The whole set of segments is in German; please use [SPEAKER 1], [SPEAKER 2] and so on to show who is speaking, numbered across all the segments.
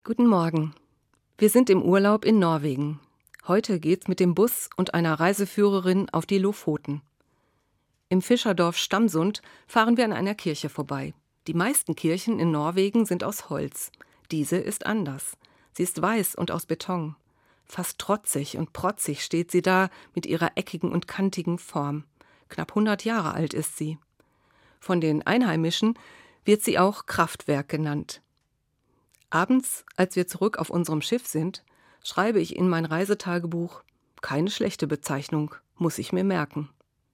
[SPEAKER 1] Guten Morgen. Wir sind im Urlaub in Norwegen. Heute geht's mit dem Bus und einer Reiseführerin auf die Lofoten. Im Fischerdorf Stamsund fahren wir an einer Kirche vorbei. Die meisten Kirchen in Norwegen sind aus Holz. Diese ist anders. Sie ist weiß und aus Beton. Fast trotzig und protzig steht sie da mit ihrer eckigen und kantigen Form. Knapp 100 Jahre alt ist sie. Von den Einheimischen wird sie auch Kraftwerk genannt. Abends, als wir zurück auf unserem Schiff sind, schreibe ich in mein Reisetagebuch: Keine schlechte Bezeichnung, muss ich mir merken.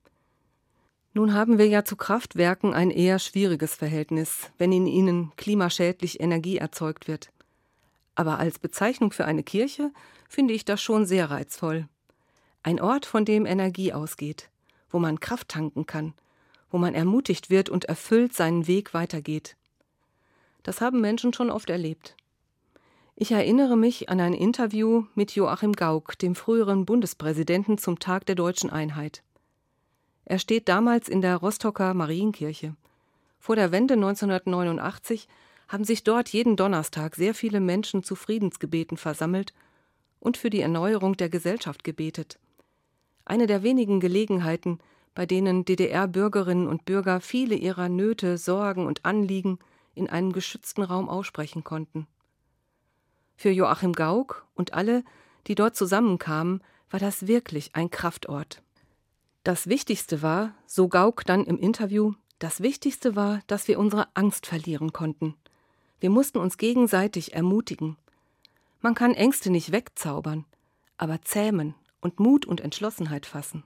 [SPEAKER 1] Nun haben wir ja zu Kraftwerken ein eher schwieriges Verhältnis, wenn in ihnen klimaschädlich Energie erzeugt wird. Aber als Bezeichnung für eine Kirche finde ich das schon sehr reizvoll. Ein Ort, von dem Energie ausgeht, wo man Kraft tanken kann, wo man ermutigt wird und erfüllt seinen Weg weitergeht. Das haben Menschen schon oft erlebt. Ich erinnere mich an ein Interview mit Joachim Gauck, dem früheren Bundespräsidenten, zum Tag der Deutschen Einheit. Er steht damals in der Rostocker Marienkirche. Vor der Wende 1989 haben sich dort jeden Donnerstag sehr viele Menschen zu Friedensgebeten versammelt und für die Erneuerung der Gesellschaft gebetet. Eine der wenigen Gelegenheiten, bei denen DDR-Bürgerinnen und Bürger viele ihrer Nöte, Sorgen und Anliegen in einem geschützten Raum aussprechen konnten. Für Joachim Gauck und alle, die dort zusammenkamen, war das wirklich ein Kraftort. Das Wichtigste war, so Gauck dann im Interview, das Wichtigste war, dass wir unsere Angst verlieren konnten. Wir mussten uns gegenseitig ermutigen. Man kann Ängste nicht wegzaubern, aber zähmen und Mut und Entschlossenheit fassen.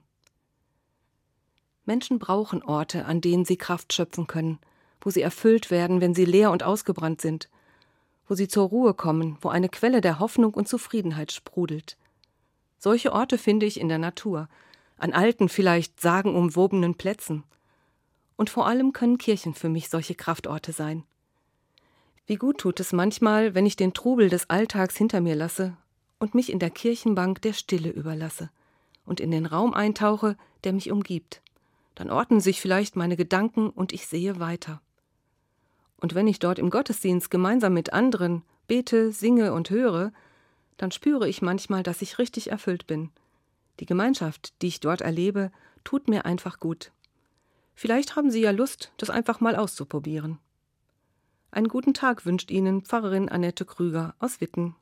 [SPEAKER 1] Menschen brauchen Orte, an denen sie Kraft schöpfen können, wo sie erfüllt werden, wenn sie leer und ausgebrannt sind, wo sie zur Ruhe kommen, wo eine Quelle der Hoffnung und Zufriedenheit sprudelt. Solche Orte finde ich in der Natur, an alten, vielleicht sagenumwobenen Plätzen. Und vor allem können Kirchen für mich solche Kraftorte sein. Wie gut tut es manchmal, wenn ich den Trubel des Alltags hinter mir lasse und mich in der Kirchenbank der Stille überlasse und in den Raum eintauche, der mich umgibt. Dann ordnen sich vielleicht meine Gedanken und ich sehe weiter. Und wenn ich dort im Gottesdienst gemeinsam mit anderen bete, singe und höre, dann spüre ich manchmal, dass ich richtig erfüllt bin. Die Gemeinschaft, die ich dort erlebe, tut mir einfach gut. Vielleicht haben Sie ja Lust, das einfach mal auszuprobieren. Einen guten Tag wünscht Ihnen Pfarrerin Annette Krüger aus Witten.